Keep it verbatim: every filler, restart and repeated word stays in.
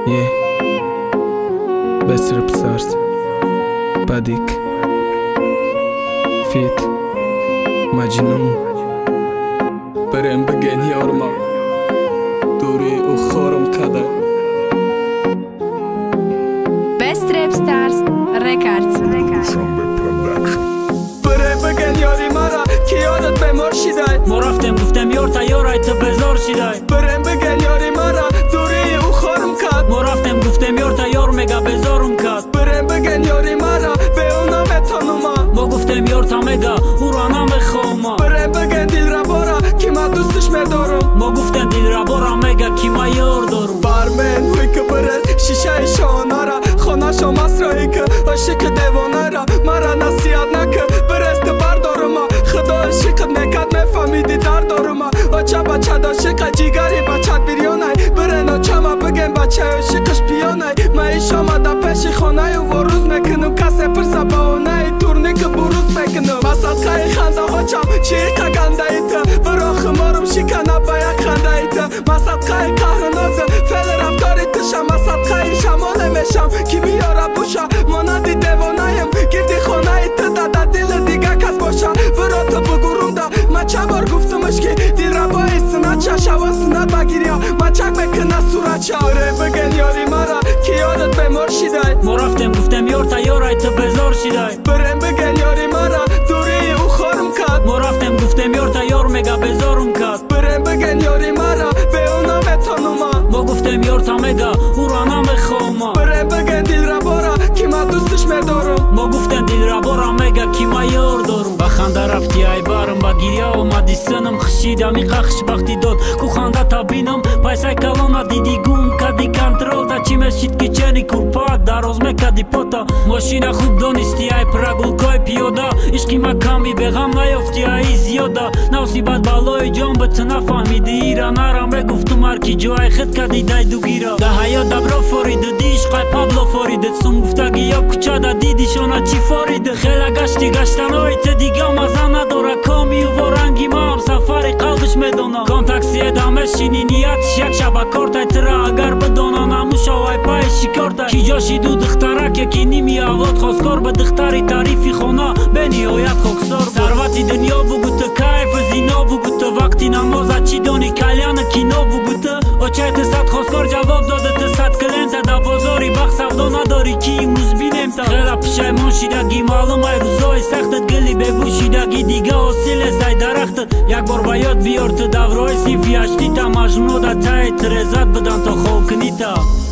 Yeah. Best rap stars. Badik. Fit. Majnun. برم بگن یارما دوری او خورم کده. Best Rap Stars Records. برم بگن یاری مرا که یادت به مرشیدای. ما رفتم گفتم یار تا یارای تو بزار شیدای. برم بگن یاری مرا دوری او خورم کد. ما رفتم گفتم یار تا یار مگا بزارم کد. برم بگن یاری مرا به اونا متانوما. ما گفتم یار تا مگا او را نام خوما. برم بگن دل را بارا که ما دوستش میدارم. ما گفتم دل را بارا مگا کی ما یار دارم. بارمن هوی که برس شیشه شانه را خانه شو مسرایی که عاشق دیوانه را مرا نصیحت نکه برس تو بردارم. خدا عشقت نکد میفهمیدی دردارم. بچه بچه دا عاشق جیگری بچت بیریانه برن چما بگن بچه عاشقش پیانه. ما ایش آمده پیش خانه و وروز میکنم کسی پرسه باونه تورنی که بروز میکنم. مسد خیلی خنده ها چم چیقه گنده ایتا برا خمارم شکنه با یک خنده ایتا. مسد خیلی قهر نازه فعل رفتاری تشم. مسد خیلی شماله میشم کی بیاره بوشه مانندی دیوانه ام گردی خانه ایتا داده دل دیگه کس باشه برا تو بگورم دا. ما چه بار گفتمش که دل را باید سنت چه شوا سنت بگیری ما چک میکنه صورت چه. بره بگن یاری مرا که یادت به مرشیدای. ما رفتم گفتم یار تا یارای تو بزار شیدای. برم بگن یاری مرا دوری او خورم کد. ما رفتم گفتم یار تا یار مگا بزارم کد. برم بگن یاری مرا به اونا متانوما. ما گفتم یار تا مگا او را نام خوما. برم بگن دل را بارا که ما دوستش میدارم. ما گفتم دل را بارا مگا کی ما یار دارم. با خنده رفتی ای بارم با گیریا اومدی سنم خشیدم ای قخش بختی داد کو خنده تا بینم پایسای کلانا دیدی گم کدی کنترل تا چی مشید که چنی کورپا دراز مکدی پاتا. ماشین خوب دانستی ای پراگولکای پیادا عشقی ما کمی به غم نیافتی ای زیادا. نوسیبت بالای جان به تو نفهمیدی ایرا نرم بگفتم هرکی جای خد کدی دای دو گیرا. ده حیات دبرا فاریده دی عشقای پابلو فاریده سون گفتگی یا کچه دا دیدی شانا چی فاریده. خیلی گشتی گشتن های تو دیگه مزه نداره کامی و وارنگی ما هم سفری قلبش میدانا. کام تاکسی ادامه شینی نیتش یک شبه کارتای تره اگر بدانا نموش آوای پای شکارتای کی جاشی دو دخترک یکی نیمی آواد خواستکار به دختری تعریفی خونه به نهایت خوکسار. ثروتی دنیا بگو تو کیف زینا بگو تو وقتی نمازت چی دانی کلیان کینا بگو تو اوچه تو صد خواستکار جواب داده تو صد کلنت دا بازاری بخ سفدا نداری کی امروز بینیم تا. خیلی پشیمان شیدگی معلوم ای روزای سختت گلی بگو شیدگی دیگه حاصل زای درختت. یک بار باید بیار تو دورای سیفی اشتی تا مجنون دا تای ترزت بدن تا خوکنی تا.